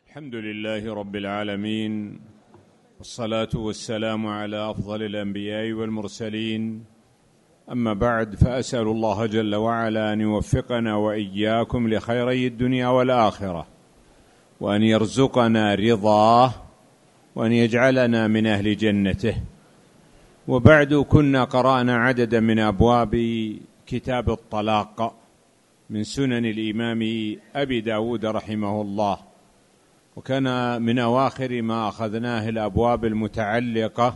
الحمد لله رب العالمين، والصلاة والسلام على أفضل الأنبياء والمرسلين. أما بعد، فأسأل الله جل وعلا أن يوفقنا وإياكم لخيري الدنيا والآخرة، وأن يرزقنا رضاه، وأن يجعلنا من أهل جنته. وبعد، كنا قرأنا عددا من أبواب كتاب الطلاق من سنن الإمام أبي داود رحمه الله، وكان من أواخر ما أخذناه الأبواب المتعلقة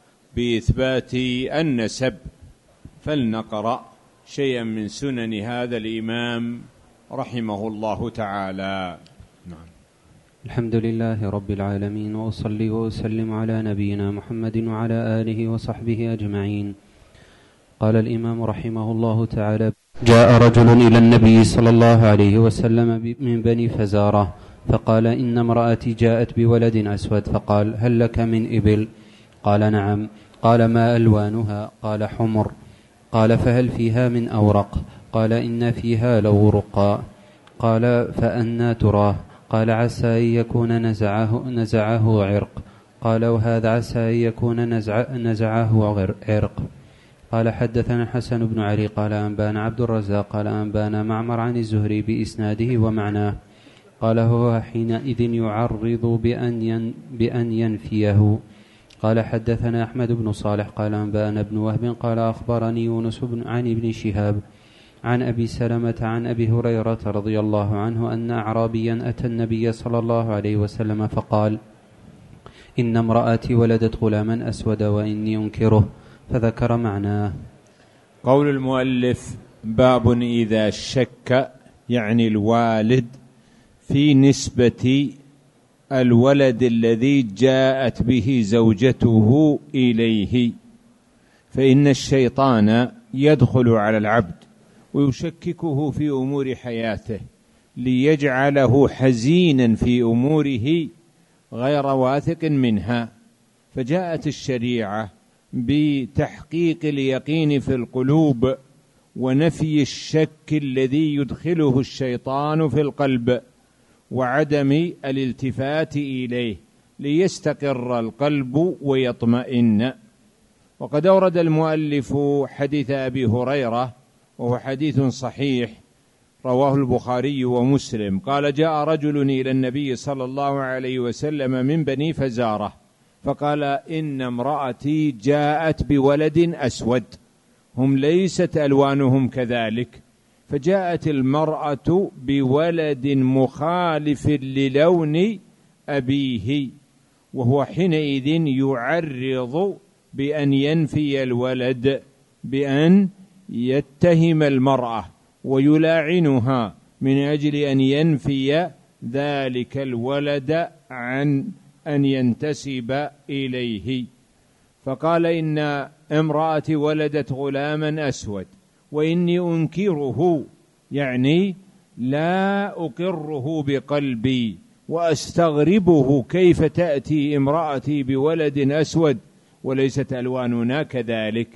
بإثبات النسب، فلنقرأ شيئا من سنن هذا الإمام رحمه الله تعالى. نعم. الحمد لله رب العالمين، وأصلي وأسلم على نبينا محمد وعلى آله وصحبه أجمعين. قال الإمام رحمه الله تعالى: جاء رجل إلى النبي صلى الله عليه وسلم من بني فزارة، فقال: إن امرأتي جاءت بولد أسود، فقال: هل لك من إبل؟ قال: نعم. قال: ما ألوانها؟ قال: حمر. قال: فهل فيها من أورق؟ قال: إن فيها لورقا. قال: فأنى تراه؟ قال: عسى أن يكون نزعه عرق. قال: وهذا عسى أن يكون نزعه عرق. قال: حدثنا حسن بن علي قال أنبانا عبد الرزاق قال أنبانا معمر عن الزهري بإسناده ومعناه. قال: هو حينئذ يعرض بأن ينفيه. قال: حدثنا أحمد بن صالح قال أنبانا ابن وهب قال أخبرني يونس عن ابن شهاب عن أبي سلمة عن أبي هريرة رضي الله عنه أن أعرابيا أتى النبي صلى الله عليه وسلم فقال: إن امرأتي ولدت غلاما أسود وإني أنكره، فذكر معناه. قول المؤلف: باب إذا شك، يعني الوالد، في نسبة الولد الذي جاءت به زوجته إليه، فإن الشيطان يدخل على العبد ويشككه في أمور حياته ليجعله حزينا في أموره غير واثق منها، فجاءت الشريعة بتحقيق اليقين في القلوب ونفي الشك الذي يدخله الشيطان في القلب، وعدم الالتفات إليه ليستقر القلب ويطمئن. وقد أورد المؤلف حديث أبي هريرة، وهو حديث صحيح رواه البخاري ومسلم. قال: جاء رجل إلى النبي صلى الله عليه وسلم من بني فزارة، فقال: إن امرأتي جاءت بولد أسود، هم ليست ألوانهم كذلك، فجاءت المرأة بولد مخالف للون أبيه، وهو حينئذ يعرض بأن ينفي الولد، بأن يتهم المرأة ويلاعنها من أجل أن ينفي ذلك الولد عن أن ينتسب إليه. فقال: إن امرأتي ولدت غلاما أسود وإني أنكره، يعني لا أقره بقلبي وأستغربه، كيف تأتي امرأتي بولد أسود وليست ألواننا كذلك.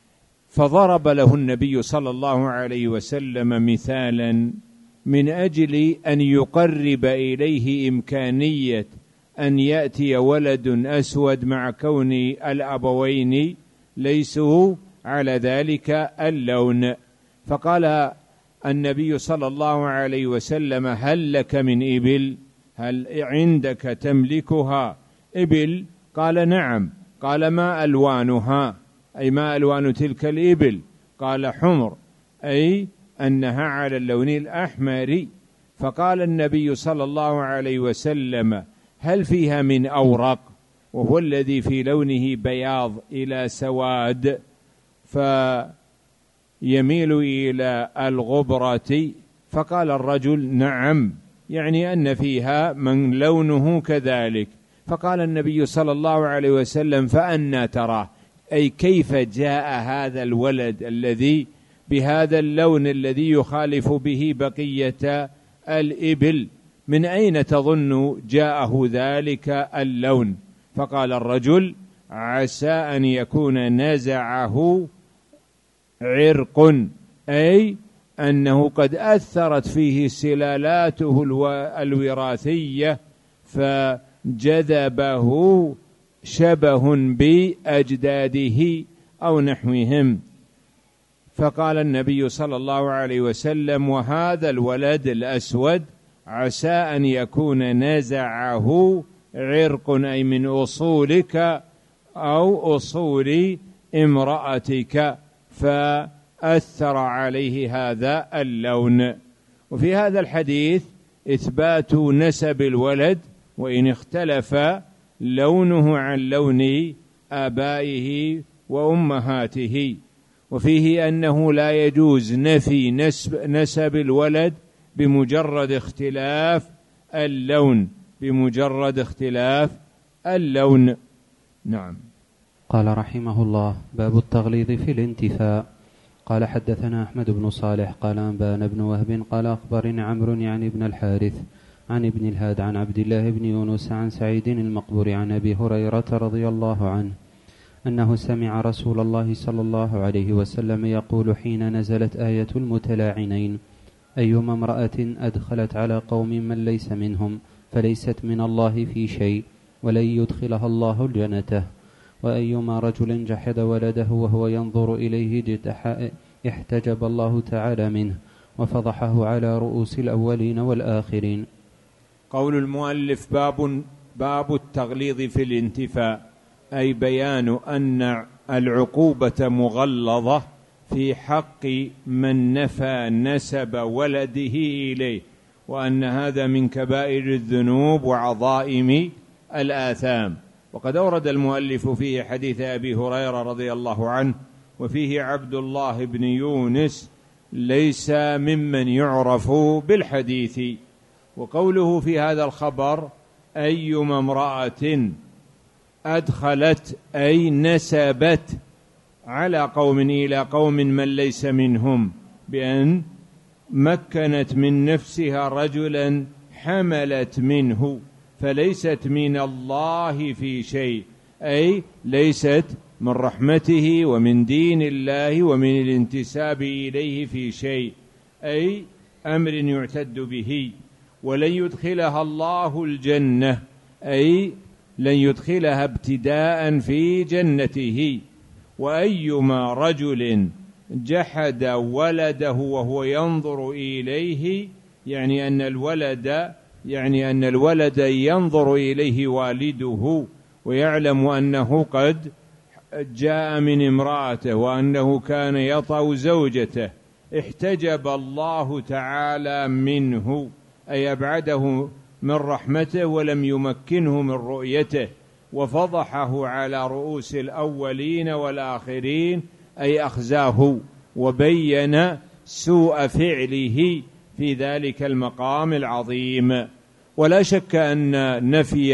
فضرب له النبي صلى الله عليه وسلم مثالا من أجل أن يقرب إليه إمكانية أن يأتي ولد أسود مع كون الأبوين ليسوا على ذلك اللون. فقال النبي صلى الله عليه وسلم: هل لك من إبل؟ هل عندك تملكها إبل؟ قال: نعم. قال: ما ألوانها؟ أي ما ألوان تلك الإبل؟ قال: حمر، أي أنها على اللون الأحمر. فقال النبي صلى الله عليه وسلم: هل فيها من أورق؟ وهو الذي في لونه بياض إلى سواد، فيميل إلى الغبرة. فقال الرجل: نعم، يعني أن فيها من لونه كذلك. فقال النبي صلى الله عليه وسلم: فأنى تراه؟ أي كيف جاء هذا الولد الذي بهذا اللون الذي يخالف به بقية الإبل؟ من أين تظن جاءه ذلك اللون؟ فقال الرجل: عسى أن يكون نزعه عرق، أي أنه قد أثرت فيه سلالاته الوراثية، فجذبه شبه بأجداده أو نحوهم. فقال النبي صلى الله عليه وسلم: وهذا الولد الأسود عسى أن يكون نزعه عرق، أي من أصولك أو أصول امرأتك، فأثر عليه هذا اللون. وفي هذا الحديث إثبات نسب الولد وإن اختلف لونه عن لون آبائه وأمهاته، وفيه أنه لا يجوز نفي نسب الولد بمجرد اختلاف اللون. نعم. قال رحمه الله: باب التغليظ في الانتفاء. قال حدثنا أحمد بن صالح قال أنبانا بن وهب قال أخبرني عمرو يعني بن الحارث عن ابن الهاد عن عبد الله بن يونس عن سعيد المقبور عن أبي هريرة رضي الله عنه أنه سمع رسول الله صلى الله عليه وسلم يقول حين نزلت آية المتلاعنين: أيما امرأة أدخلت على قوم من ليس منهم فليست من الله في شيء ولن يدخلها الله الجنة، وأيما رجل جحد ولده وهو ينظر إليه احتجب الله تعالى منه وفضحه على رؤوس الأولين والآخرين. قول المؤلف: باب التغليظ في الانتفاء، أي بيان أن العقوبة مغلظة في حق من نفى نسب ولده إليه، وأن هذا من كبائر الذنوب وعظائم الآثام. وقد أورد المؤلف فيه حديث أبي هريرة رضي الله عنه، وفيه عبد الله بن يونس ليس ممن يعرف بالحديث. وقوله في هذا الخبر: أيما امرأة أدخلت، أي نسبت على قوم إلى قوم من ليس منهم، بأن مكنت من نفسها رجلا حملت منه، فليست من الله في شيء، أي ليست من رحمته ومن دين الله ومن الانتساب إليه في شيء، أي أمر يعتد به. ولن يدخلها الله الجنة، أي لن يدخلها ابتداء في جنته. وأيما رجل جحد ولده وهو ينظر إليه، يعني أن الولد ينظر إليه والده ويعلم أنه قد جاء من امرأته وأنه كان يطأ زوجته، احتجب الله تعالى منه، أي أبعده من رحمته ولم يمكنه من رؤيته، وفضحه على رؤوس الأولين والآخرين، أي أخزاه وبين سوء فعله في ذلك المقام العظيم. ولا شك أن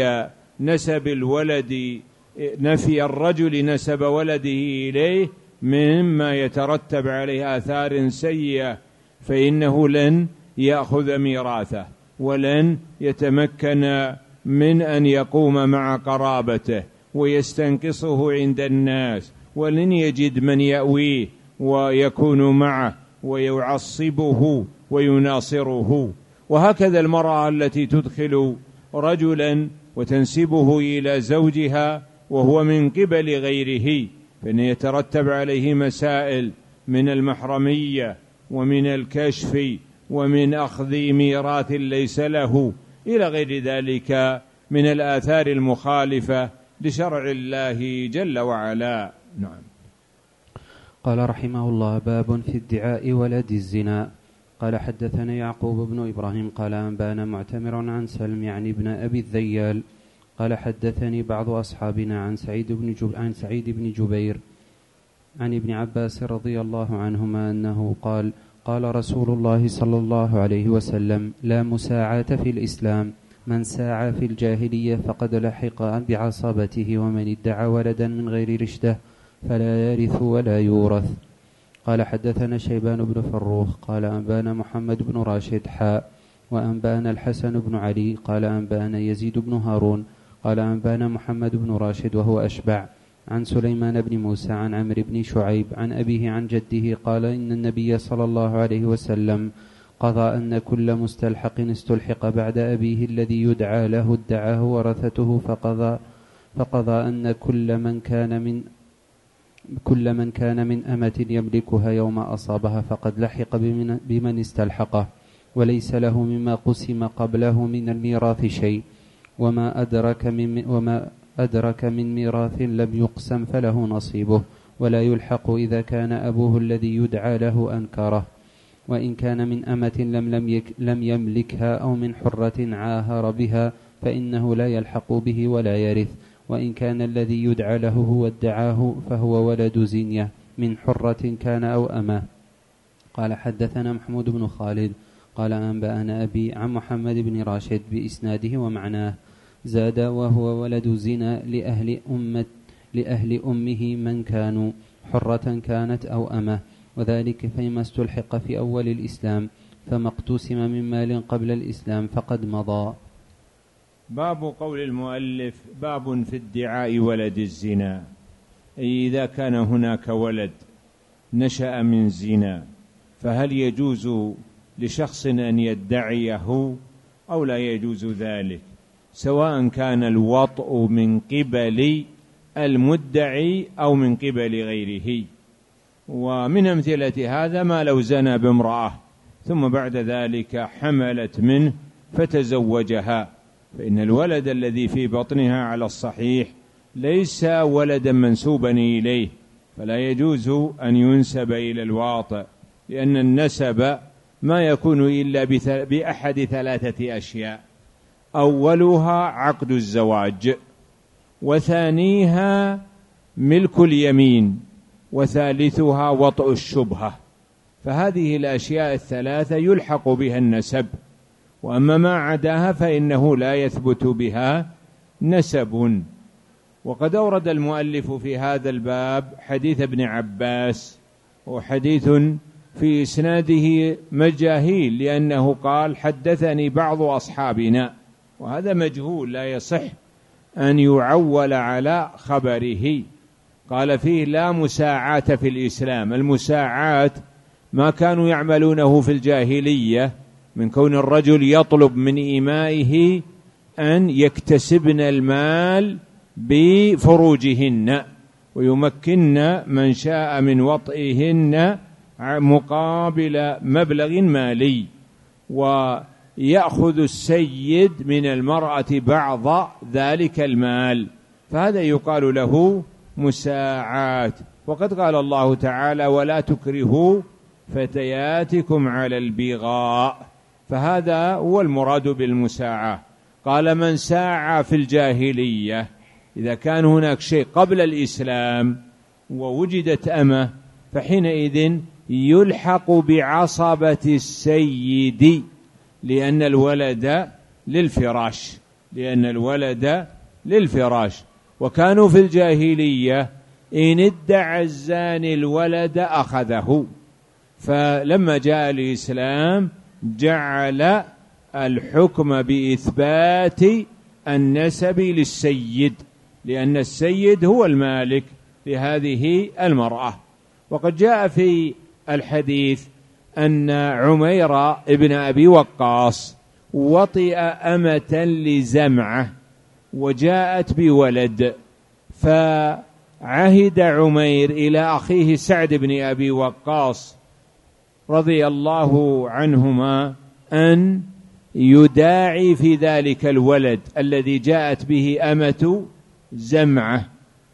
نفي الرجل نسب ولده إليه مما يترتب عليه آثار سيئة، فإنه لن يأخذ ميراثه ولن يتمكن من أن يقوم مع قرابته ويستنقصه عند الناس، ولن يجد من يأويه ويكون معه ويعصبه ويناصره. وهكذا المرأة التي تدخل رجلا وتنسبه إلى زوجها وهو من قبل غيره، فإن يترتب عليه مسائل من المحرمية ومن الكشف ومن أخذ ميراث ليس له إلى غير ذلك من الآثار المخالفة لشرع الله جل وعلا. نعم. قال رحمه الله: باب في ادعاء ولد الزنا. قال حدثنا يعقوب بن إبراهيم قال أنبانا معتمر عن سلم يعني ابن أبي الذيال قال حدثني بعض أصحابنا عن سعيد بن جبير عن ابن عباس رضي الله عنهما أنه قال: قال رسول الله صلى الله عليه وسلم: لا مساعاة في الإسلام، من ساعى في الجاهلية فقد لحق بعصبته، ومن ادعى ولدا من غير رشده فلا يرث ولا يورث. قال حدثنا شيبان بن فروخ قال أنبانا محمد بن راشد وأنبانا الحسن بن علي قال أنبانا يزيد بن هارون قال أنبانا محمد بن راشد وهو أشبع عن سليمان بن موسى عن عمرو بن شعيب عن أبيه عن جده قال: إن النبي صلى الله عليه وسلم قضى أن كل مستلحق استلحق بعد أبيه الذي يدعى له ادعاه ورثته، فقضى أن كل من كان من أمة يملكها يوم أصابها فقد لحق بمن استلحقه، وليس له مما قسم قبله من الميراث شيء، وما أدرك من ميراث لم يقسم فله نصيبه، ولا يلحق إذا كان أبوه الذي يدعى له أنكره، وإن كان من أمة لم يملكها أو من حرة عاهر بها فإنه لا يلحق به ولا يرث، وإن كان الذي يدعى له هو ادعاه فهو ولد زنية من حرة كان أو أمة. قال حدثنا محمود بن خالد قال أنبأنا أبي عن محمد بن راشد بإسناده ومعناه، زاد وهو ولد زنا لأهل أمه من كانوا حرة كانت أو أمة، وذلك فيما استلحق في أول الإسلام، فما اقتسم من مال قبل الإسلام فقد مضى. باب قول المؤلف باب في ادعاء ولد الزنا، أي إذا كان هناك ولد نشأ من زنا فهل يجوز لشخص أن يدعيه أو لا يجوز ذلك، سواء كان الوطء من قبل المدعي أو من قبل غيره. ومن أمثلة هذا ما لو زنى بامرأة ثم بعد ذلك حملت منه فتزوجها، فإن الولد الذي في بطنها على الصحيح ليس ولدا منسوبا إليه، فلا يجوز أن ينسب إلى الواطئ، لأن النسب ما يكون إلا بأحد ثلاثة أشياء: أولها عقد الزواج، وثانيها ملك اليمين، وثالثها وطء الشبهة. فهذه الأشياء الثلاثة يلحق بها النسب، وأما ما عداها فإنه لا يثبت بها نسب. وقد أورد المؤلف في هذا الباب حديث ابن عباس، وحديث في إسناده مجاهيل، لأنه قال حدثني بعض أصحابنا، وهذا مجهول لا يصح أن يعول على خبره. قال فيه لا مساعاة في الإسلام. المساعاة ما كانوا يعملونه في الجاهلية من كون الرجل يطلب من إمائه أن يكتسبن المال بفروجهن ويمكن من شاء من وطئهن مقابل مبلغ مالي، ويأخذ السيد من المرأة بعض ذلك المال، فهذا يقال له مساعاة. وقد قال الله تعالى ولا تكرهوا فتياتكم على البغاء، فهذا هو المراد بالمساعاة. قال من ساعى في الجاهلية، إذا كان هناك شيء قبل الإسلام ووجدت أمة فحينئذ يلحق بعصبة السيد، لأن الولد للفراش. وكانوا في الجاهلية إن ادعى الزاني الولد أخذه، فلما جاء الإسلام جعل الحكم بإثبات النسب للسيد، لأن السيد هو المالك لهذه المرأة. وقد جاء في الحديث أن عمير ابن أبي وقاص وطئ أمة لزمعة وجاءت بولد، فعهد عمير إلى أخيه سعد بن أبي وقاص رضي الله عنهما أن يداعي في ذلك الولد الذي جاءت به أمة زمعة،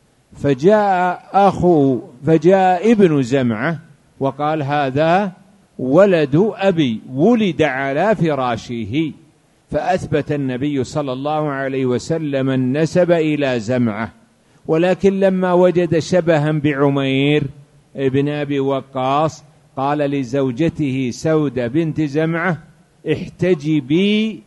فجاء ابن زمعة وقال هذا ولد أبي ولد على فراشه، فأثبت النبي صلى الله عليه وسلم النسب إلى زمعة. ولكن لما وجد شبها بعمير ابن أبي وقاص قال لزوجته سودة بنت زمعة احتجبي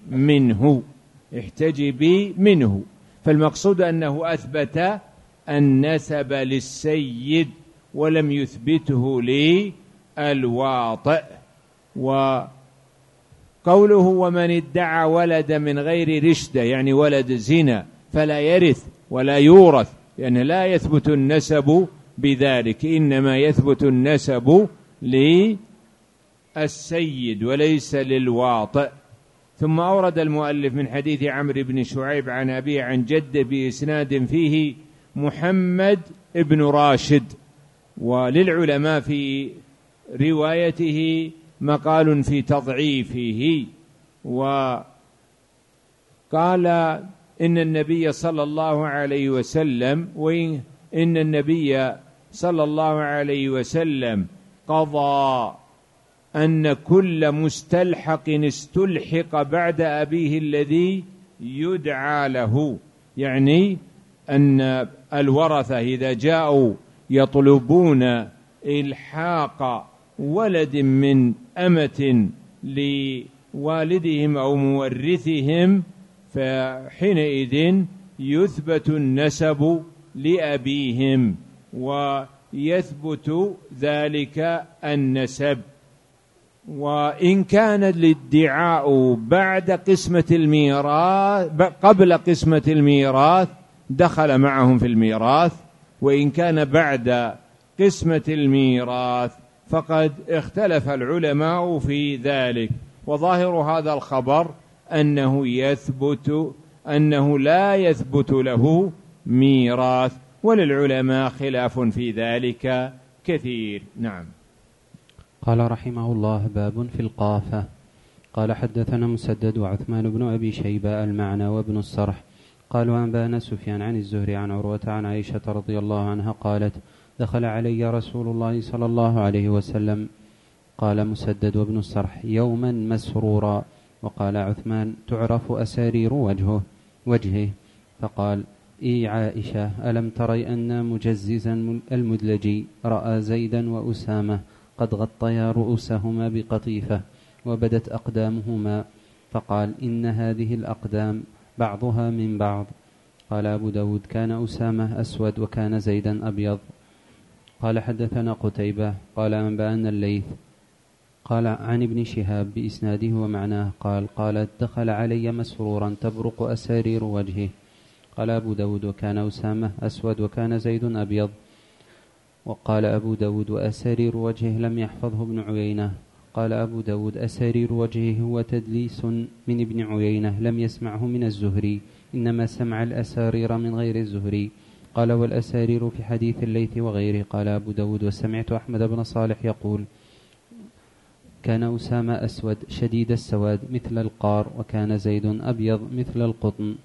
منه. فالمقصود أنه أثبت النسب للسيد ولم يثبته للواطئ. وقوله ومن ادعى ولد من غير رشدة يعني ولد زنا فلا يرث ولا يورث، لأنه لا يثبت النسب بذلك، إنما يثبت النسب السيد وليس للواطئ. ثم أورد المؤلف من حديث عمرو بن شعيب عن أبيه عن جده بإسناد فيه محمد ابن راشد، وللعلماء في روايته مقال في تضعيفه، وقال إن النبي صلى الله عليه وسلم قضى أن كل مستلحق استلحق بعد أبيه الذي يدعى له، يعني أن الورثة إذا جاءوا يطلبون إلحاق ولد من أمة لوالدهم أو مورثهم، فحينئذ يثبت النسب لأبيهم ويثبت ذلك النسب. وإن كان الادعاء بعد قسمة الميراث قبل قسمة الميراث دخل معهم في الميراث، وإن كان بعد قسمة الميراث فقد اختلف العلماء في ذلك. وظاهر هذا الخبر أنه لا يثبت له ميراث، وللعلماء خلاف في ذلك كثير. نعم. قال رحمه الله: باب في القافة. قال حدثنا مسدد وعثمان بن أبي شيبة المعنى وابن الصرح قالوا أنبانا سفيان عن الزهري عن عروة عن عائشة رضي الله عنها قالت: دخل علي رسول الله صلى الله عليه وسلم. قال مسدد وابن الصرح: يوما مسرورا. وقال عثمان: تعرف أسارير وجهه. فقال: إي عائشة، ألم تري أن مجززا المدلجي رأى زيدا وأسامة قد غطيا رؤوسهما بقطيفة وبدت أقدامهما، فقال: إن هذه الأقدام بعضها من بعض. قال أبو داود: كان أسامة أسود وكان زيدا أبيض. قال حدثنا قتيبة قال أنبأنا الليث قال عن ابن شهاب بإسناده ومعناه قالت: دخل علي مسرورا تبرق أسارير وجهه. قال أبو داود: وكان أسامة أسود وكان زيد أبيض. وقال أبو داود: وأسارير وجهه لم يحفظه ابن عيينة. قال أبو داود: أسارير وجهه هو تدليس من ابن عيينة لم يسمعه من الزهري، إنما سمع الأسارير من غير الزهري. قال: والأسارير في حديث الليث وغيره. قال أبو داود: وسمعت أحمد بن صالح يقول: كان أسامة أسود شديد السواد مثل القار، وكان زيد أبيض مثل القطن.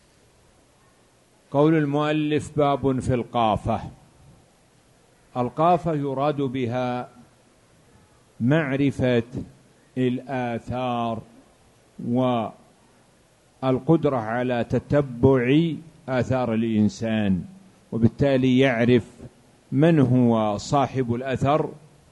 قول المؤلف: باب في القافة. القافة يراد بها معرفة الآثار والقدرة على تتبع آثار الإنسان، وبالتالي يعرف من هو صاحب الأثر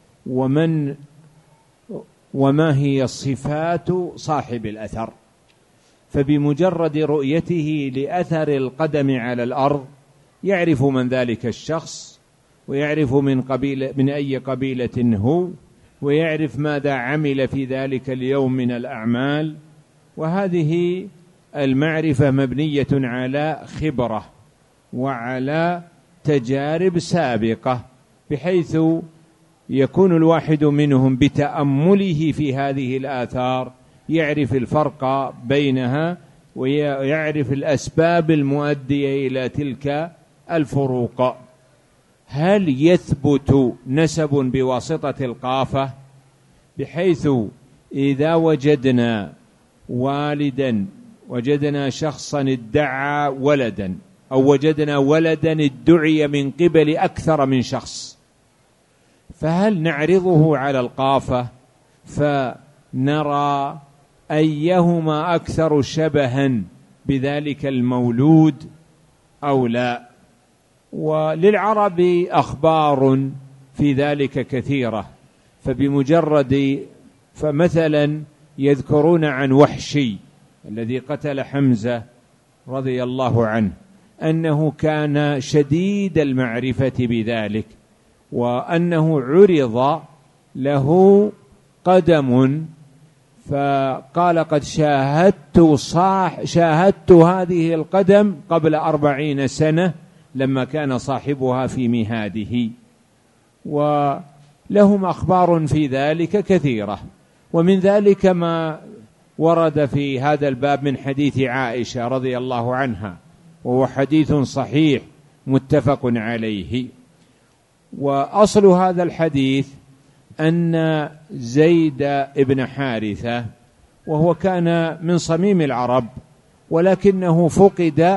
وما هي صفات صاحب الأثر. فبمجرد رؤيته لأثر القدم على الأرض يعرف من ذلك الشخص، ويعرف من أي قبيلة هو، ويعرف ماذا عمل في ذلك اليوم من الأعمال. وهذه المعرفة مبنية على خبرة وعلى تجارب سابقة، بحيث يكون الواحد منهم بتأمله في هذه الآثار يعرف الفرق بينها ويعرف الأسباب المؤدية إلى تلك الفروق. هل يثبت نسب بواسطة القافة، بحيث إذا وجدنا شخصا ادعى ولدا، أو وجدنا ولدا ادعي من قبل أكثر من شخص، فهل نعرضه على القافة فنرى أيهما أكثر شبها بذلك المولود أو لا؟ وللعرب أخبار في ذلك كثيرة، فمثلا يذكرون عن وحشي الذي قتل حمزة رضي الله عنه أنه كان شديد المعرفة بذلك، وأنه عرض له قدم فقال: قد شاهدت هذه القدم قبل 40 سنة لما كان صاحبها في مهاده. ولهم أخبار في ذلك كثيرة. ومن ذلك ما ورد في هذا الباب من حديث عائشة رضي الله عنها، وهو حديث صحيح متفق عليه. وأصل هذا الحديث أن زيد بن حارثة، وهو كان من صميم العرب، ولكنه فقد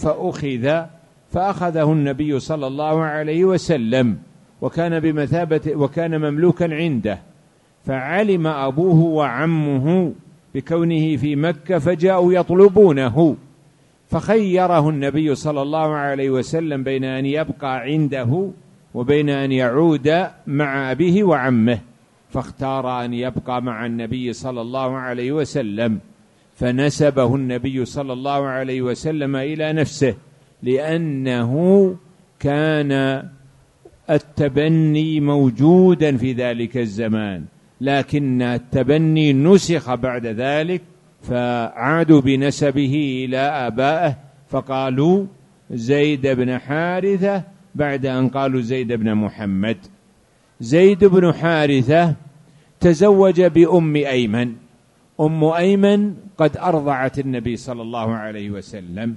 فأخذه النبي صلى الله عليه وسلم، وكان بمثابة وكان مملوكا عنده، فعلم أبوه وعمه بكونه في مكة فجاءوا يطلبونه، فخيره النبي صلى الله عليه وسلم بين أن يبقى عنده وبين أن يعود مع أبيه وعمه، فاختار أن يبقى مع النبي صلى الله عليه وسلم، فنسبه النبي صلى الله عليه وسلم إلى نفسه، لأنه كان التبني موجودا في ذلك الزمان، لكن التبني نسخ بعد ذلك، فعادوا بنسبه إلى آبائه، فقالوا زيد بن حارثة بعد أن قالوا زيد بن محمد. زيد بن حارثة تزوج بأم أيمن. أم أيمن قد أرضعت النبي صلى الله عليه وسلم،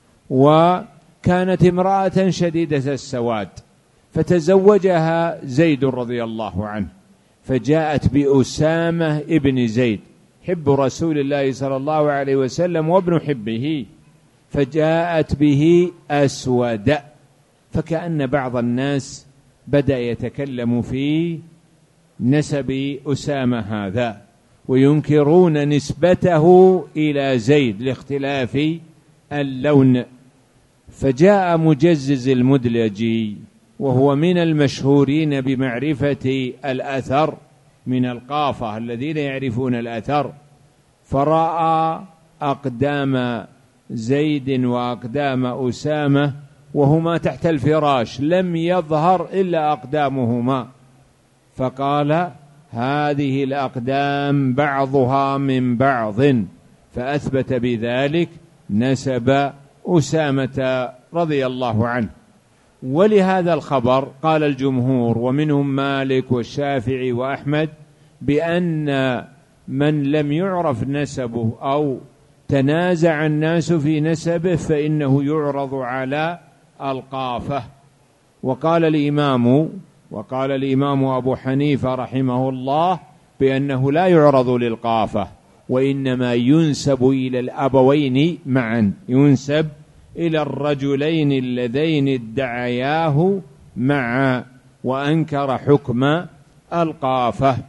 وكانت امرأة شديدة السواد، فتزوجها زيد رضي الله عنه، فجاءت بأسامة ابن زيد حب رسول الله صلى الله عليه وسلم وابن حبه، فجاءت به أسود، فكأن بعض الناس بدأ يتكلم في نسب أسامة هذا وينكرون نسبته إلى زيد لاختلاف اللون. فجاء مجزز المدلجي، وهو من المشهورين بمعرفة الأثر من القافة الذين يعرفون الأثر، فرأى أقدام زيد وأقدام أسامة وهما تحت الفراش، لم يظهر إلا أقدامهما، فقال هذه الأقدام بعضها من بعض، فأثبت بذلك نسب أسامة رضي الله عنه. ولهذا الخبر قال الجمهور ومنهم مالك والشافعي وأحمد بأن من لم يعرف نسبه أو تنازع الناس في نسبه فإنه يعرض على القافة. وقال الإمام أبو حنيفة رحمه الله بأنه لا يعرض للقافة، وإنما ينسب إلى الأبوين معا، ينسب إلى الرجلين اللذين ادعياه معا، وأنكر حكم القافة.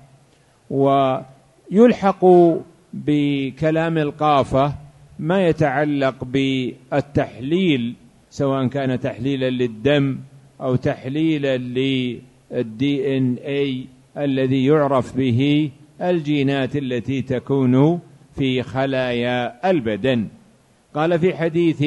ويلحق بكلام القافة ما يتعلق بالتحليل، سواء كان تحليلا للدم أو تحليلا للDNA الذي يعرف به الجينات التي تكون في خلايا البدن. قال في حديث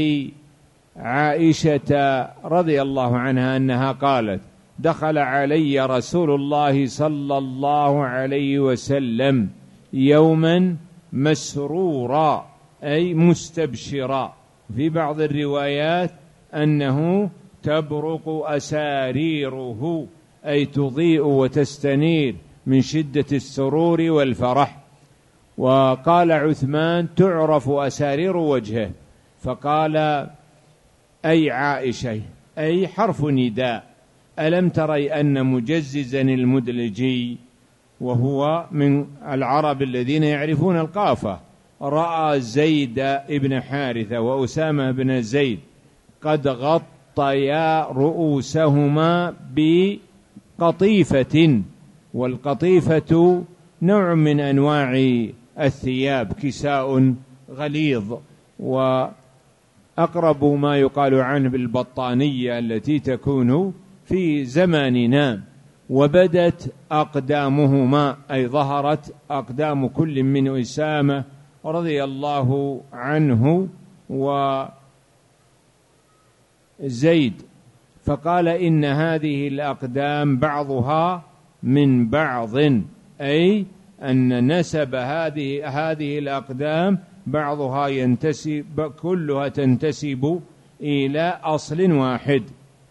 عائشة رضي الله عنها أنها قالت دخل علي رسول الله صلى الله عليه وسلم يوما مسرورا أي مستبشرا، في بعض الروايات أنه تبرق أساريره أي تضيء وتستنير من شدة السرور والفرح. وقال عثمان تعرف أسارير وجهه، فقال أي عائشة أي حرف نداء، ألم تري أن مجززا المدلجي وهو من العرب الذين يعرفون القافة رأى زيد ابن حارثة وأسامة بن زيد قد غطيا رؤوسهما بقطيفة، والقطيفة نوع من أنواع الثياب، كساء غليظ، وأقرب ما يقال عنه بالبطانية التي تكون في زماننا. وبدت أقدامهما أي ظهرت أقدام كل من أسامة رضي الله عنه وزيد، فقال إن هذه الأقدام بعضها من بعض، أي أن نسب هذه الأقدام بعضها ينتسب، كلها تنتسب إلى أصل واحد.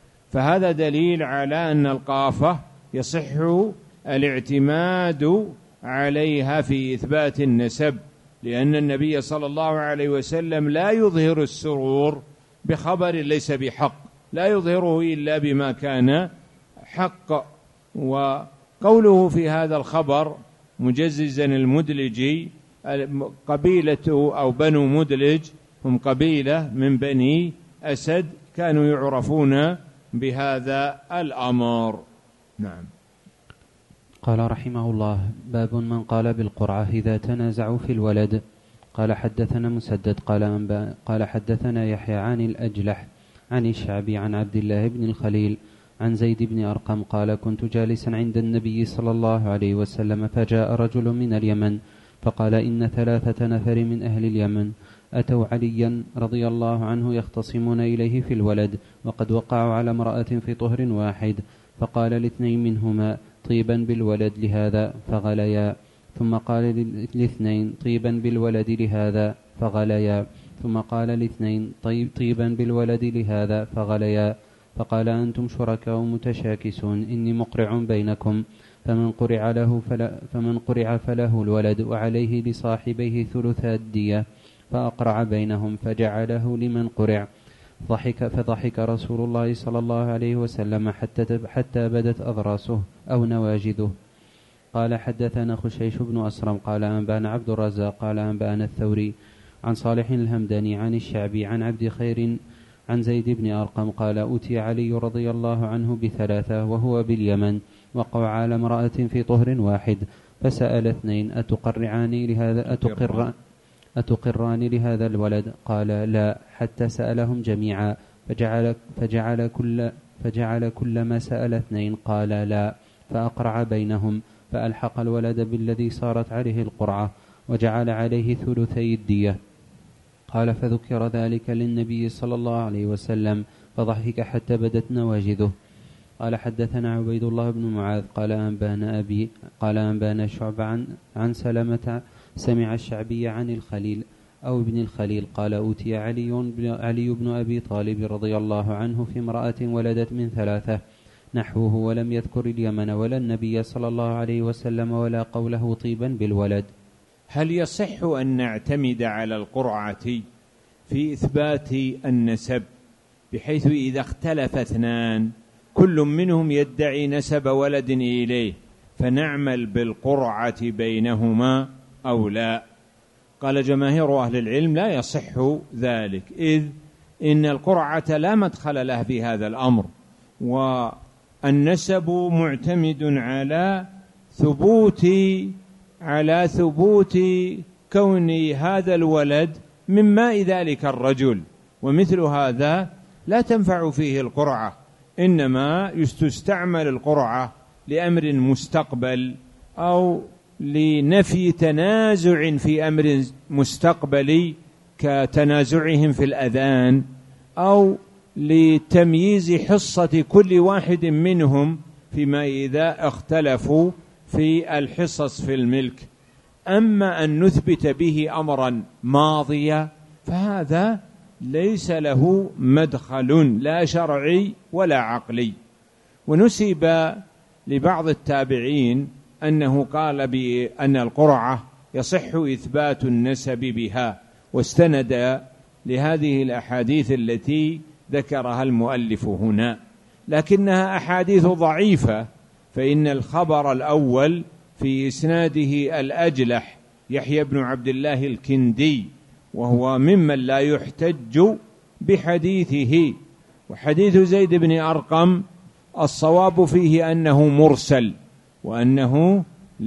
فهذا دليل على أن القافة يصح الاعتماد عليها في إثبات النسب، لأن النبي صلى الله عليه وسلم لا يظهر السرور بخبر ليس بحق، لا يظهره إلا بما كان حق. وقوله في هذا الخبر مجززا المدلجي، قبيلة أو بنو مدلج هم قبيلة من بني أسد كانوا يعرفون بهذا الأمر. نعم. قال رحمه الله: باب من قال بالقرعة إذا تنازعوا في الولد. قال حدثنا مسدد قال حدثنا يحيى عن الأجلح عن الشعبي عن عبد الله بن الخليل عن زيد بن أرقم قال: كنت جالسا عند النبي صلى الله عليه وسلم فجاء رجل من اليمن فقال: إن 3 نفر من أهل اليمن أتوا عليا رضي الله عنه يختصمون إليه في الولد، وقد وقعوا على امرأة في طهر واحد، فقال ل2 منهما: طيبا بالولد لهذا فغليا، ثم قال ل2: طيبا بالولد لهذا فغليا، ثم قال ل2: طيبا بالولد لهذا فغليا، فقال: أنتم شركاء متشاكسون، إني مقرع بينكم، فمن قرع فله الولد وعليه لصاحبيه 3 الدية، فأقرع بينهم فجعله لمن قرع. فضحك رسول الله صلى الله عليه وسلم حتى بدت أضراسه أو نواجذه. قال حدثنا خشيش بن أسرم قال أنبأنا عبد الرزاق قال أنبأنا الثوري عن صالح الهمداني عن الشعبي عن عبد خير عن زيد بن أرقم قال: أتي علي رضي الله عنه ب3 وهو باليمن، وقع على امرأة في طهر واحد، فسأل 2: أتقران لهذا الولد؟ قال: لا، حتى سألهم جميعا، فجعل كل ما سأل 2 قال لا، فأقرع بينهم، فألحق الولد بالذي صارت عليه القرعة، وجعل عليه 2 الدية. قال: فذكر ذلك للنبي صلى الله عليه وسلم فضحك حتى بدت نواجذه. قال حدثنا عبيد الله بن معاذ قال أنبانا أبي قال أنبانا شعبة عن سمع الشعبي عن الخليل أو ابن الخليل قال: أوتي علي بن أبي طالب رضي الله عنه في امرأة ولدت من 3 نحوه، ولم يذكر اليمن ولا النبي صلى الله عليه وسلم ولا قوله طيبا بالولد. هل يصح أن نعتمد على القرعة في إثبات النسب، بحيث إذا اختلف 2 كل منهم يدعي نسب ولد إليه فنعمل بالقرعة بينهما أو لا؟ قال جماهير أهل العلم: لا يصح ذلك، إذ إن القرعة لا مدخل له في هذا الأمر، والنسب معتمد على ثبوت كون هذا الولد من ماء ذلك الرجل، ومثل هذا لا تنفع فيه القرعة، إنما تستعمل القرعة لأمر مستقبل أو لنفي تنازع في أمر مستقبلي كتنازعهم في الأذان، أو لتمييز حصة كل واحد منهم فيما إذا اختلفوا في الحصص في الملك. أما أن نثبت به أمرا ماضيا فهذا ليس له مدخل لا شرعي ولا عقلي. ونسب لبعض التابعين أنه قال بأن القرعة يصح إثبات النسب بها، واستند لهذه الأحاديث التي ذكرها المؤلف هنا، لكنها أحاديث ضعيفة، فإن الخبر الأول في إسناده الأجلح يحيى بن عبد الله الكندي، وهو ممن لا يحتج بحديثه. وحديث زيد بن أرقم الصواب فيه أنه مرسل، وأنه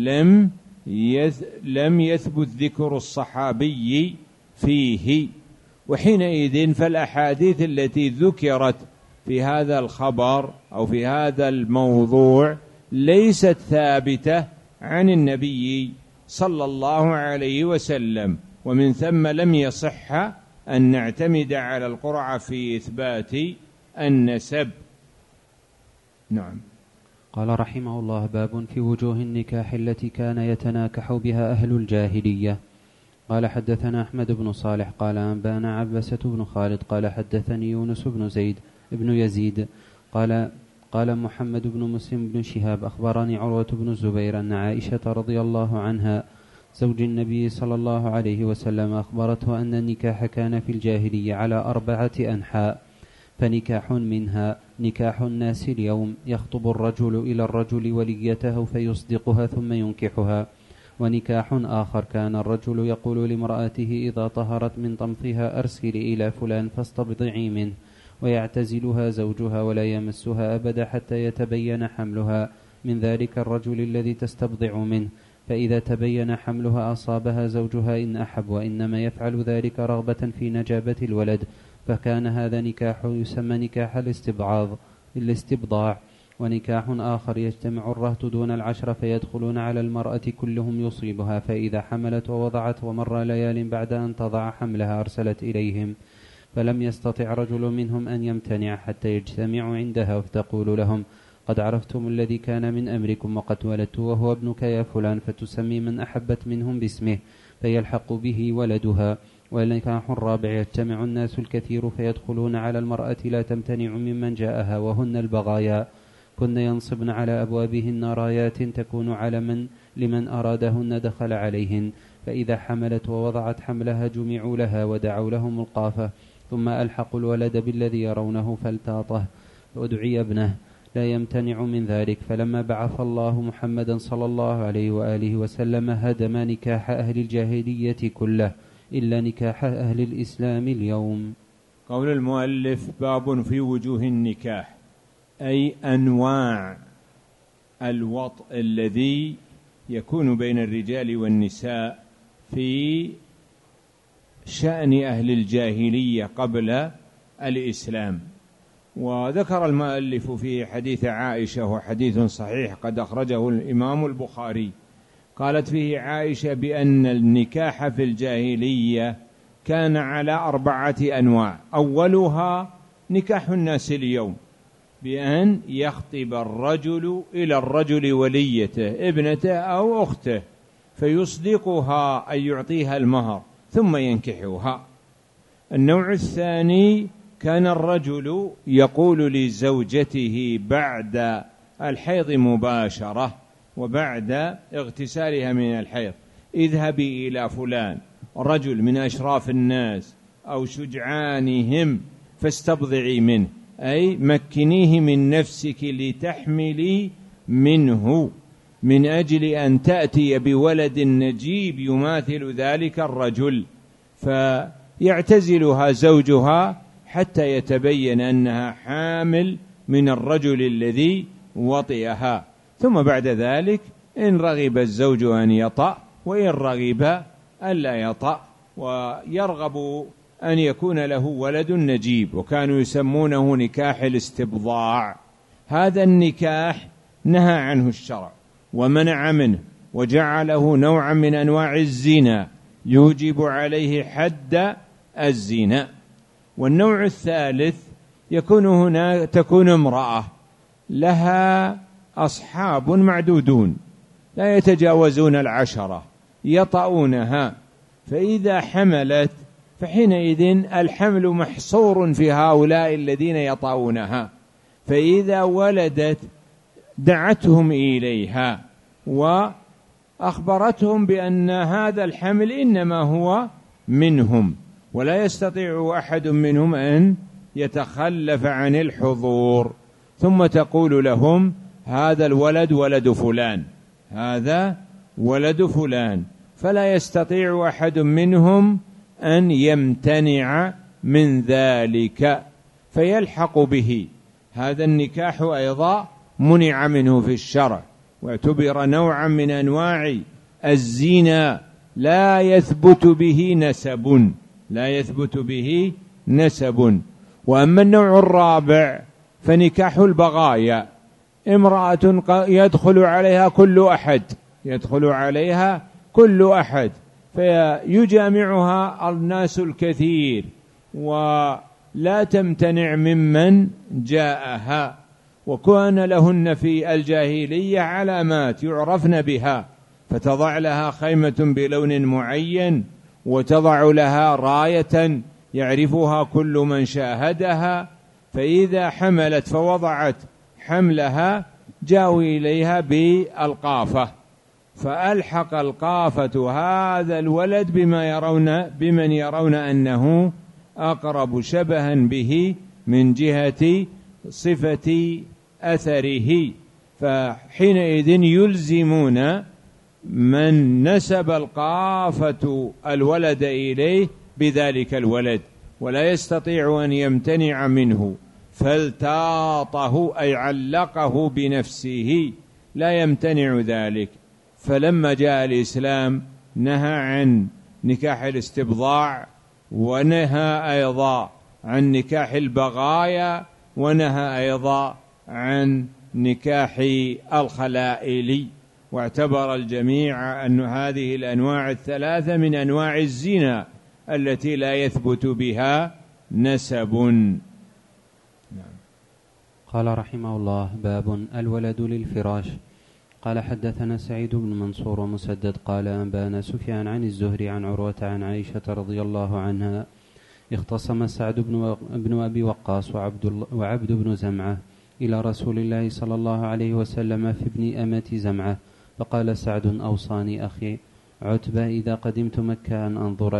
لم يثبت ذكر الصحابي فيه، وحينئذ فالأحاديث التي ذكرت في هذا الخبر أو في هذا الموضوع ليست ثابتة عن النبي صلى الله عليه وسلم، ومن ثم لم يصح أن نعتمد على القرعة في إثبات النسب. نعم. قال رحمه الله: باب في وجوه النكاح التي كان يتناكح بها أهل الجاهلية. قال حدثنا أحمد بن صالح قال أنبانا عبسة بن خالد قال حدثني يونس بن زيد بن يزيد قال محمد بن مسلم بن شهاب أخبرني عروة بن الزبير أن عائشة رضي الله عنها زوج النبي صلى الله عليه وسلم أخبرته أن النكاح كان في الجاهلية على 4 أنحاء، فنكاح منها نكاح الناس اليوم، يخطب الرجل إلى الرجل وليته فيصدقها ثم ينكحها، ونكاح آخر كان الرجل يقول لامرأته إذا طهرت من طمثها أرسلي إلى فلان فاستبضعي منه، ويعتزلها زوجها ولا يمسها أبدا حتى يتبين حملها من ذلك الرجل الذي تستبضع منه، فإذا تبين حملها أصابها زوجها إن أحب، وإنما يفعل ذلك رغبة في نجابة الولد، فكان هذا نكاح يسمى نكاح الاستبضاع. ونكاح آخر يجتمع الرهط دون 10 فيدخلون على المرأة كلهم يصيبها، فإذا حملت ووضعت ومر ليال بعد أن تضع حملها أرسلت إليهم، فلم يستطع رجل منهم أن يمتنع حتى يجتمعوا عندها فتقول لهم قد عرفتم الذي كان من أمركم وقد ولدت وهو ابنك يا فلان، فتسمي من أحبت منهم باسمه فيلحق به ولدها. ونكاح الرابع يجتمع الناس الكثير فيدخلون على المرأة لا تمتنع ممن جاءها، وهن البغايا، كن ينصبن على أبوابهن رايات تكون علما لمن أرادهن دخل عليهن، فإذا حملت ووضعت حملها جمعوا لها ودعوا لهم القافة، ثم ألحقوا الولد بالذي يرونه فالتاطه ودعي ابنه، لا يمتنع من ذلك. فلما بعث الله محمدا صلى الله عليه وآله وسلم هدم نكاح أهل الجاهلية كله إلا نكاح أهل الإسلام اليوم. قول المؤلف باب في وجوه النكاح، أي أنواع الوطء الذي يكون بين الرجال والنساء في شأن أهل الجاهلية قبل الإسلام. وذكر المؤلف في حديث عائشة وحديث صحيح قد أخرجه الإمام البخاري، قالت فيه عائشة بأن النكاح في الجاهلية كان على 4 أنواع. أولها نكاح الناس اليوم، بأن يخطب الرجل إلى الرجل وليته ابنته أو أخته فيصدقها أي يعطيها المهر ثم ينكحها. النوع الثاني كان الرجل يقول لزوجته بعد الحيض مباشرة وبعد اغتسالها من الحيض اذهبي إلى فلان رجل من أشراف الناس أو شجعانهم فاستبضعي منه، أي مكنيه من نفسك لتحملي منه من أجل أن تأتي بولد نجيب يماثل ذلك الرجل، فيعتزلها زوجها حتى يتبين أنها حامل من الرجل الذي وطئها، ثم بعد ذلك إن رغب الزوج أن يطأ وإن رغب ألا يطأ، ويرغب أن يكون له ولد نجيب، وكانوا يسمونه نكاح الاستبضاع. هذا النكاح نهى عنه الشرع ومنع منه وجعله نوعا من أنواع الزنا يوجب عليه حد الزنا. والنوع الثالث تكون امرأة لها أصحاب معدودون لا يتجاوزون 10 يطؤونها، فإذا حملت فحينئذ الحمل محصور في هؤلاء الذين يطؤونها، فإذا ولدت دعتهم إليها وأخبرتهم بأن هذا الحمل إنما هو منهم، ولا يستطيع أحد منهم أن يتخلف عن الحضور، ثم تقول لهم هذا الولد ولد فلان، هذا ولد فلان، فلا يستطيع أحد منهم أن يمتنع من ذلك فيلحق به. هذا النكاح أيضا منع منه في الشرع واعتبر نوعا من أنواع الزنا لا يثبت به نسب. وأما النوع الرابع فنكاح البغايا، امرأة يدخل عليها كل أحد فيجامعها الناس الكثير ولا تمتنع ممن جاءها، وكان لهن في الجاهلية علامات يعرفن بها، فتضع لها خيمة بلون معين وتضع لها راية يعرفها كل من شاهدها، فإذا حملت فوضعت حملها جاءوا إليها بالقافة، فألحق القافة هذا الولد بمن يرون أنه أقرب شبها به من جهة صفة أثره، فحينئذ يلزمون من نسب القافة الولد إليه بذلك الولد، ولا يستطيع أن يمتنع منه، فالتاطه أي علقه بنفسه، لا يمتنع ذلك. فلما جاء الإسلام نهى عن نكاح الاستبضاع، ونهى أيضا عن نكاح البغايا، ونهى أيضا عن نكاح الخلائل، واعتبر الجميع أن هذه الأنواع الثلاثة من أنواع الزنا التي لا يثبت بها نسب. قال رحمه الله: باب الولد للفراش. قال حدثنا سعيد بن منصور ومسدد قال أنبانا سفيان عن الزهري عن عروة عن عائشة رضي الله عنها: اختصم سعد بن أبي وقاص وعبد بن زمعة إلى رسول الله صلى الله عليه وسلم في ابن أمة زمعة، فقال سعد: أوصاني أخي عتبة إذا قدمت مكة أن أنظر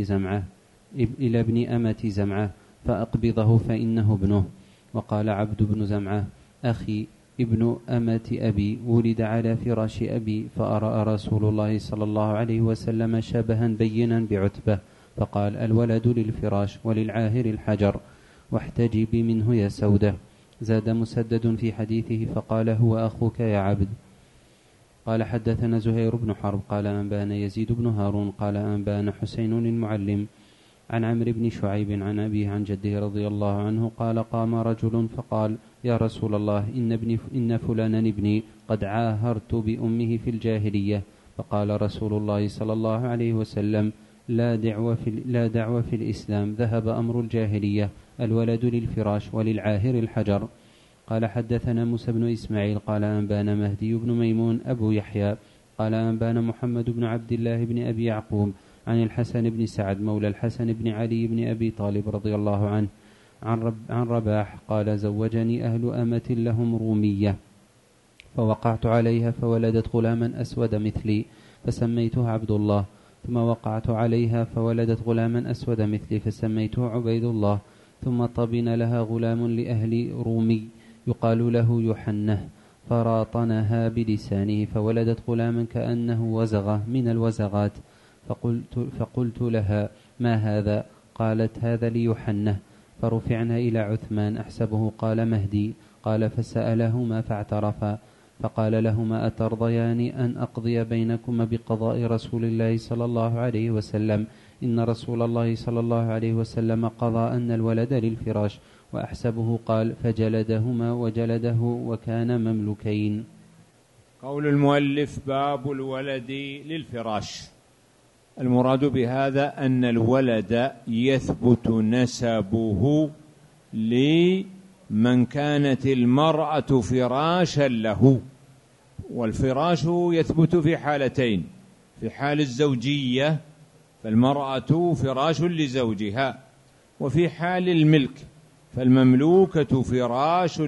إلى ابن أمة زمعة فأقبضه فإنه ابنه. وقال عبد بن زمعة: أخي ابن أمة أبي ولد على فراش أبي، فأرى رسول الله صلى الله عليه وسلم شبها بينا بعتبة، فقال: الولد للفراش وللعاهر الحجر، واحتجبي منه يا سودة. زاد مسدد في حديثه فقال: هو أخوك يا عبد. قال حدثنا زهير بن حرب قال أنبانا يزيد بن هارون قال أنبانا حسين المعلم عن عمرو بن شعيب عن أبيه عن جده رضي الله عنه قال: قام رجل فقال: يا رسول الله إن فلانا ابني قد عاهرت بأمه في الجاهلية. فقال رسول الله صلى الله عليه وسلم: لا دعوة في الإسلام، ذهب أمر الجاهلية، الولد للفراش وللعاهر الحجر. قال حدثنا موسى بن إسماعيل قال أنبانا مهدي بن ميمون أبو يحيى قال أنبانا محمد بن عبد الله بن أبي يعقوب عن الحسن بن سعد مولى الحسن بن علي بن أبي طالب رضي الله عنه عن رباح قال: زوجني أهل أمة لهم رومية، فوقعت عليها فولدت غلاما أسود مثلي فسميته عبد الله، ثم وقعت عليها فولدت غلاما أسود مثلي فسميته عبيد الله، ثم طبن لها غلام لأهل رومي يقال له يحنه، فراطنها بلسانه فولدت غلاما كأنه وزغة من الوزغات، فقلت لها: ما هذا؟ قالت: هذا ليحنه. فرفعنا إلى عثمان أحسبه قال مهدي، قال: فسألهما فاعترفا، فقال لهما: أترضيان أن أقضي بينكما بقضاء رسول الله صلى الله عليه وسلم؟ إن رسول الله صلى الله عليه وسلم قضى أن الولد للفراش. وأحسبه قال: فجلدهما وجلده وكان مملوكين. قول المؤلف: باب الولد للفراش. المراد بهذا أن الولد يثبت نسبه لمن كانت المرأة فراشا له، والفراش يثبت في حالتين: في حال الزوجية فالمرأة فراش لزوجها، وفي حال الملك فالمملوكة فراش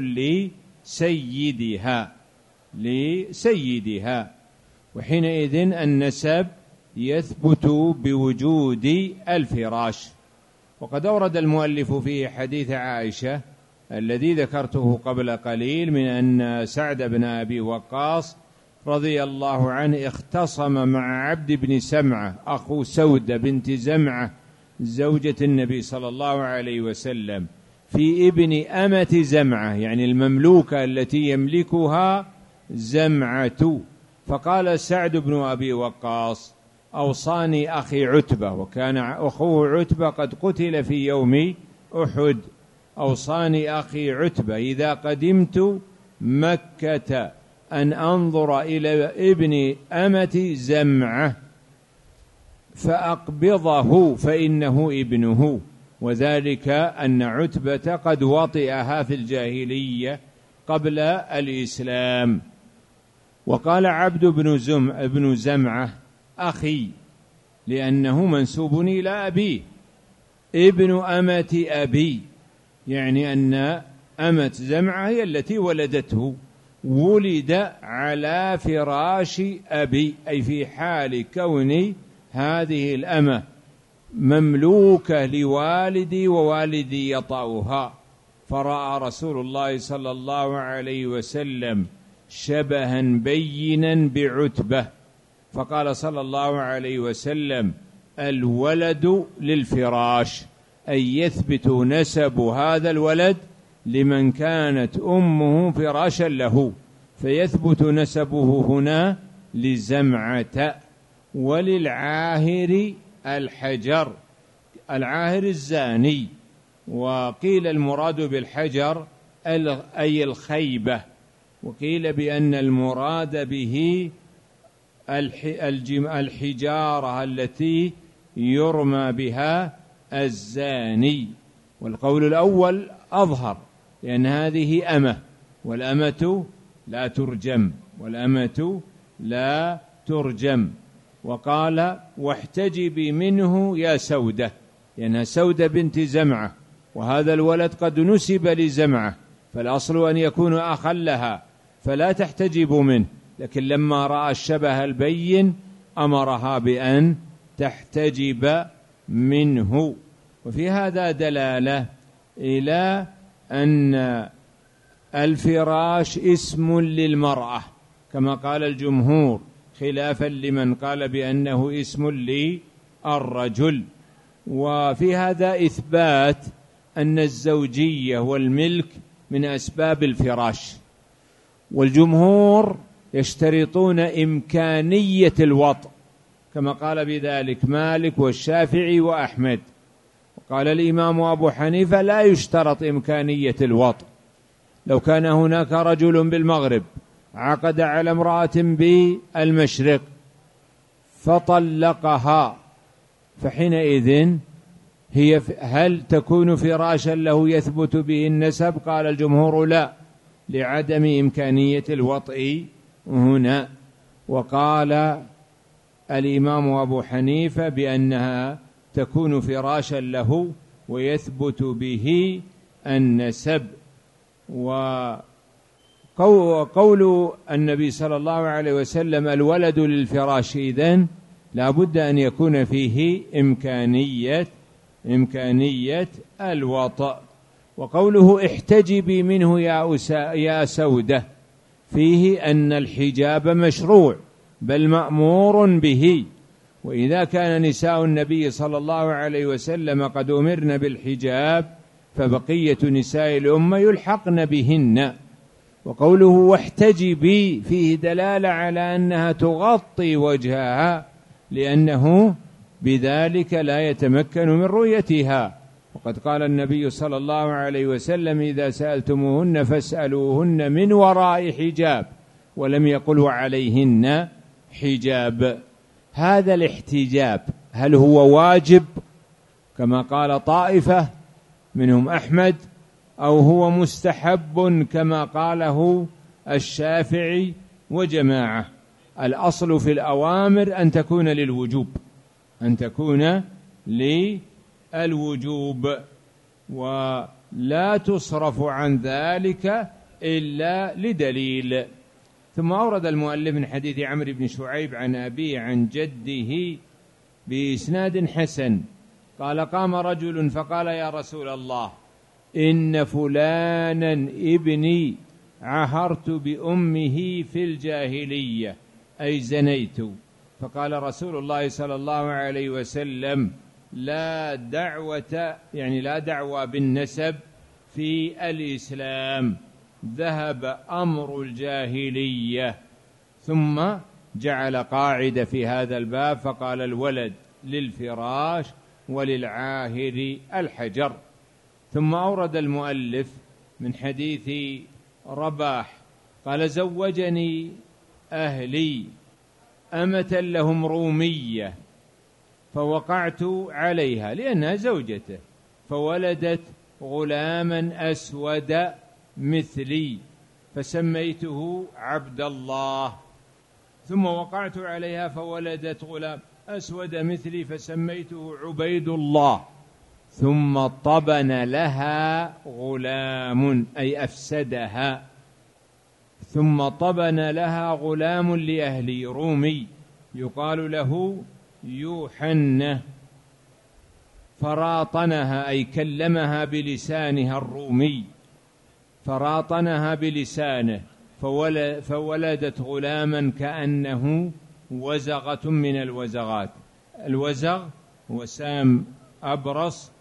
لسيدها، وحينئذ النسب يثبت بوجود الفراش. وقد أورد المؤلف في حديث عائشة الذي ذكرته قبل قليل من أن سعد بن أبي وقاص رضي الله عنه اختصم مع عبد بن سمعة أخو سودة بنت زمعة زوجة النبي صلى الله عليه وسلم في ابن أمة زمعة، يعني المملوكة التي يملكها زمعة. فقال سعد بن أبي وقاص: أوصاني أخي عتبة، وكان أخوه عتبة قد قتل في يوم أحد، أوصاني أخي عتبة إذا قدمت مكة أن أنظر إلى ابن أمة زمعة فأقبضه فإنه ابنه، وذلك أن عتبة قد وطئها في الجاهلية قبل الإسلام. وقال عبد بن زمعة: أخي، لأنه منسوب إلى أبيه، ابن أمة أبي، يعني أن أمة زمعة هي التي ولدته. ولد على فراش أبي، أي في حال كون هذه الأمة مملوكة لوالدي ووالدي يطأها، فرأى رسول الله صلى الله عليه وسلم شبها بينا بعتبة، فقال صلى الله عليه وسلم: الولد للفراش، أي يثبت نسب هذا الولد لمن كانت أمه فراشا له، فيثبت نسبه هنا لزمعة. وللعاهر الحجر، العاهر الزاني، وقيل المراد بالحجر أي الخيبة، وقيل بأن المراد به الحجارة التي يرمى بها الزاني. والقول الأول أظهر، لأن هذه أمة، والأمة لا ترجم، والأمة لا ترجم. وقال: واحتجبي منه يا سودة، لأنها سودة بنت زمعة، وهذا الولد قد نسب لزمعة، فالأصل أن يكون أخا لها، فلا تحتجب منه، لكن لما رأى الشبه البين أمرها بأن تحتجب منه. وفي هذا دلالة إلى أن الفراش اسم للمرأة كما قال الجمهور، خلافا لمن قال بأنه اسم للرجل. وفي هذا إثبات أن الزوجية والملك من أسباب الفراش، والجمهور يشترطون إمكانية الوطء كما قال بذلك مالك والشافعي وأحمد. وقال الإمام أبو حنيفة: لا يشترط إمكانية الوطء. لو كان هناك رجل بالمغرب عقد على امرأة بالمشرق فطلقها، فحينئذ هي هل تكون فراشا له يثبت به النسب؟ قال الجمهور: لا، لعدم إمكانية الوطء هنا. وقال الإمام أبو حنيفة بأنها تكون فراشا له ويثبت به النسب. وقول النبي صلى الله عليه وسلم: الولد للفراش، إذن لا بد أن يكون فيه إمكانية الوطء. وقوله: احتجبي منه يا سودة، فيه أن الحجاب مشروع بل مأمور به. وإذا كان نساء النبي صلى الله عليه وسلم قد أمرن بالحجاب فبقية نساء الأمة يلحقن بهن. وقوله: واحتجبي، فيه دلالة على أنها تغطي وجهها، لأنه بذلك لا يتمكن من رؤيتها. وقد قال النبي صلى الله عليه وسلم: إذا سألتموهن فاسألوهن من وراء حجاب، ولم يقل عليهن حجاب. هذا الاحتجاب هل هو واجب كما قال طائفة منهم أحمد، أو هو مستحب كما قاله الشافعي وجماعة؟ الأصل في الأوامر أن تكون للوجوب، ولا تصرف عن ذلك إلا لدليل. ثم أورد المؤلف من حديث عمرو بن شعيب عن أبيه عن جده بإسناد حسن قال: قام رجل فقال: يا رسول الله، إن فلانا ابني عهرت بأمه في الجاهلية، أي زنيت. فقال رسول الله صلى الله عليه وسلم: لا دعوة بالنسب في الإسلام، ذهب أمر الجاهلية. ثم جعل قاعدة في هذا الباب فقال: الولد للفراش وللعاهر الحجر. ثم أورد المؤلف من حديث رباح قال: زوجني أهلي أمة لهم رومية فوقعت عليها لأنها زوجته، فولدت غلاما أسود مثلي فسميته عبد الله، ثم وقعت عليها فولدت غلام أسود مثلي فسميته عبيد الله، ثم طبن لها غلام أي أفسدها، ثم طبن لها غلام لأهل رومي يقال له يوحنة، فراطنها أي كلمها بلسانها الرومي، فراطنها بلسانه فولدت غلاما كأنه وزغة من الوزغات. الوزغ وسام أبرص.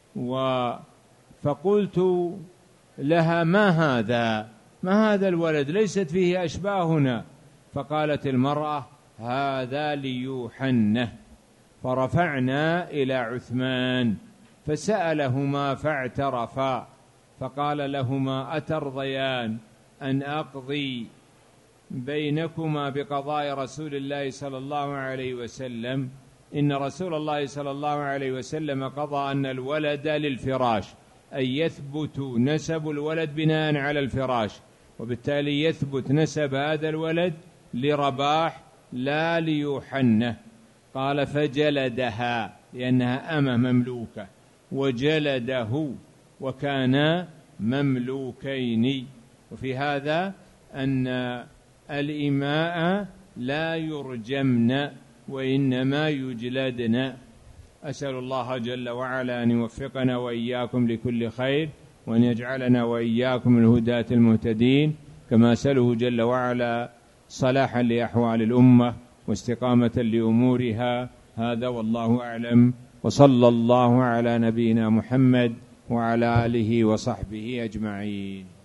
فقلت لها ما هذا الولد، ليست فيه أشباهنا. فقالت المرأة هذا ليوحنة. فرفعنا إلى عثمان فسألهما فاعترفا، فقال لهما أترضيان أن أقضي بينكما بقضاء رسول الله صلى الله عليه وسلم؟ إن رسول الله صلى الله عليه وسلم قضى أن الولد للفراش، أي يثبت نسب الولد بناء على الفراش، وبالتالي يثبت نسب هذا الولد لرباح لا ليوحنة. قال فجلدها لأنها أمة مملوكة، وجلده، وكانا مملوكين. وفي هذا أن الإماء لا يرجمن وإنما يجلدن. أسأل الله جل وعلا أن يوفقنا وإياكم لكل خير، وأن يجعلنا وإياكم الهداة المهتدين، كما أسأله جل وعلا صلاحا لأحوال الأمة واستقامة لأمورها. هذا والله أعلم، وصلى الله على نبينا محمد وعلى آله وصحبه أجمعين.